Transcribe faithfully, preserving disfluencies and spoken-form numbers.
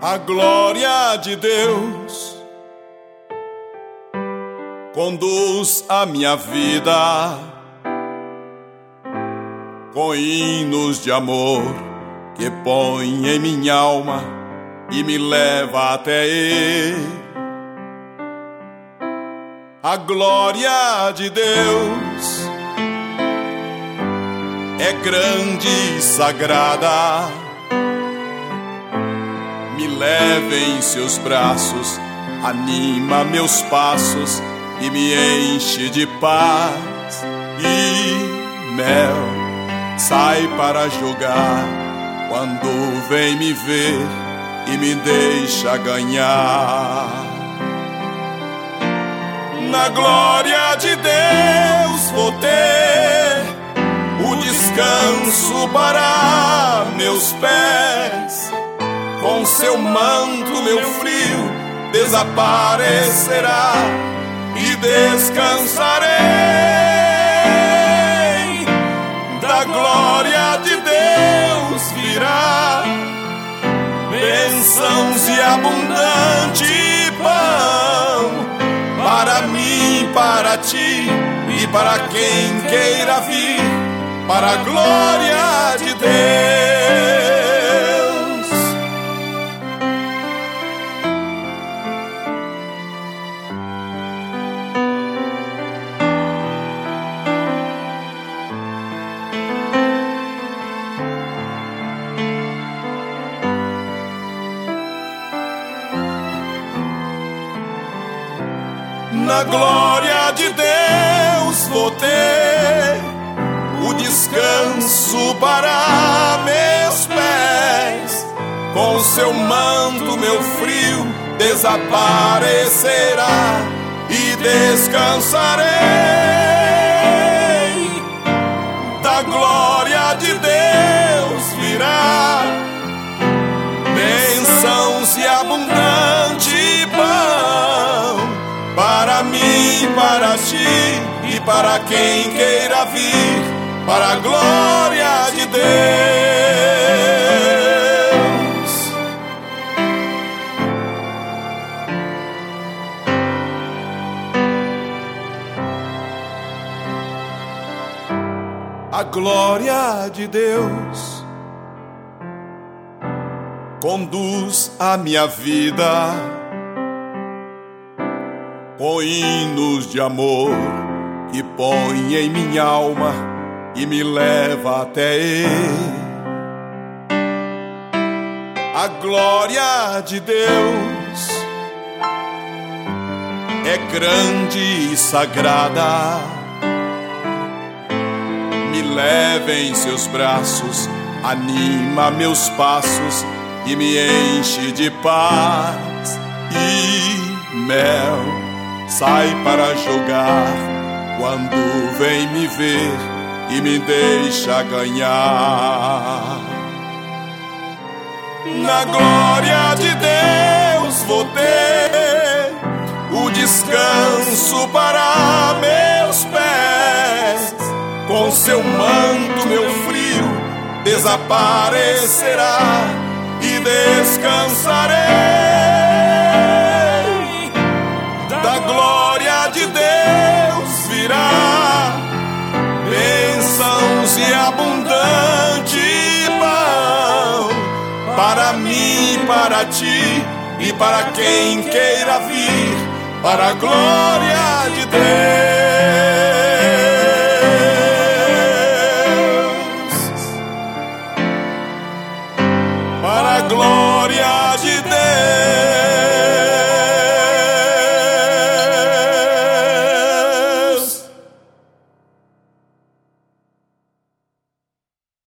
A glória de Deus conduz a minha vida com hinos de amor que põe em minha alma e me leva até Ele. A glória de Deus é grande e sagrada, me leva em seus braços, anima meus passos e me enche de paz e mel. Sai para jogar quando vem me ver e me deixa ganhar. Na glória de Deus vou ter o descanso para meus pés. Com seu manto meu frio desaparecerá e descansarei. Da glória de Deus virá bênçãos e abundante pão para mim, para ti e para quem queira vir, para a glória de Deus. Na glória de Deus vou ter o descanso para meus pés. Com seu manto meu frio desaparecerá e descansarei. Da glória de Deus virá bênçãos e abundante pão para mim, para ti e para quem queira vir, para a glória de Deus. A glória de Deus conduz a minha vida com hinos de amor que põe em minha alma e me leva até Ele. A glória de Deus é grande e sagrada, me leva em seus braços, anima meus passos e me enche de paz e mel. Sai para jogar quando vem me ver e me deixa ganhar. Na glória de Deus vou ter o descanso para meus pés. Com seu manto meu frio desaparecerá e descansarei. Da glória de Deus virá bênçãos e abundante pão para mim, para ti e para quem queira vir, para a glória de Deus. Para a glória de Deus.